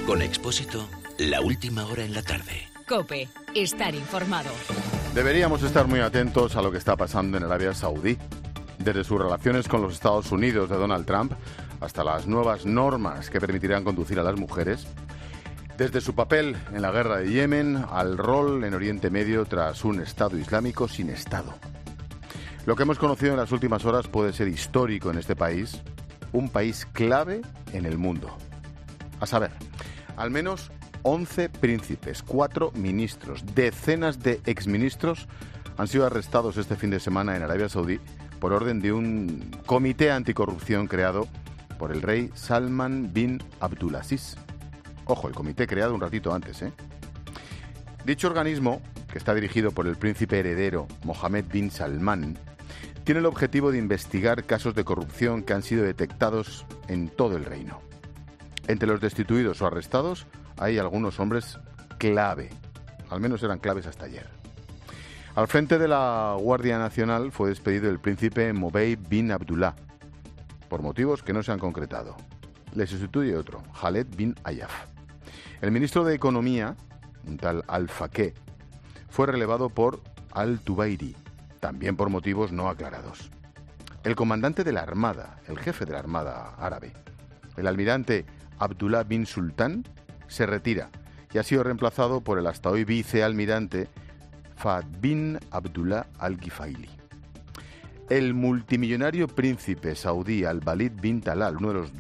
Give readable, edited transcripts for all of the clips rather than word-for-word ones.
Con Expósito, la última hora en la tarde. COPE. Estar informado. Deberíamos estar muy atentos a lo que está pasando en Arabia Saudí. Desde sus relaciones con los Estados Unidos de Donald Trump hasta las nuevas normas que permitirán conducir a las mujeres. Desde su papel en la guerra de Yemen al rol en Oriente Medio tras un Estado Islámico sin Estado. Lo que hemos conocido en las últimas horas puede ser histórico en este país, un país clave en el mundo. A saber, al menos 11 príncipes, 4 ministros, decenas de exministros han sido arrestados este fin de semana en Arabia Saudí por orden de un comité anticorrupción creado por el rey Salman bin Abdulaziz. Ojo, el comité creado un ratito antes, ¿eh? Dicho organismo, que está dirigido por el príncipe heredero Mohammed bin Salman, tiene el objetivo de investigar casos de corrupción que han sido detectados en todo el reino. Entre los destituidos o arrestados hay algunos hombres clave, al menos eran claves hasta ayer. Al frente de la Guardia Nacional fue despedido el príncipe Mohammed bin Abdullah, por motivos que no se han concretado. Le sustituye otro, Khaled bin Ayaf. El ministro de Economía, un tal Al-Faqih, fue relevado por Al-Tubairi, también por motivos no aclarados. El comandante de la Armada, el jefe de la Armada árabe, el almirante Abdullah bin Sultan, se retira y ha sido reemplazado por el hasta hoy vicealmirante Fahd bin Abdullah al-Gifaili. El multimillonario príncipe saudí Al-Walid bin Talal, uno de los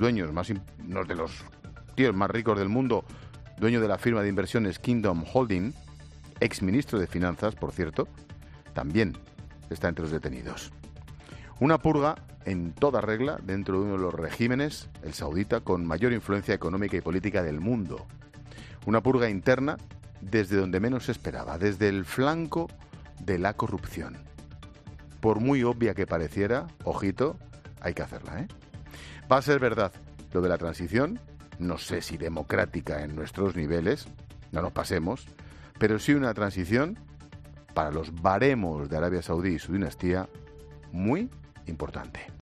tíos más ricos del mundo, dueño de la firma de inversiones Kingdom Holding, exministro de Finanzas, por cierto, también está entre los detenidos. Una purga en toda regla dentro de uno de los regímenes, el saudita, con mayor influencia económica y política del mundo. Una purga interna desde donde menos se esperaba, desde el flanco de la corrupción. Por muy obvia que pareciera, ojito, hay que hacerla, ¿eh? Va a ser verdad lo de la transición, no sé si democrática en nuestros niveles, no nos pasemos, pero sí una transición para los baremos de Arabia Saudí y su dinastía muy importante.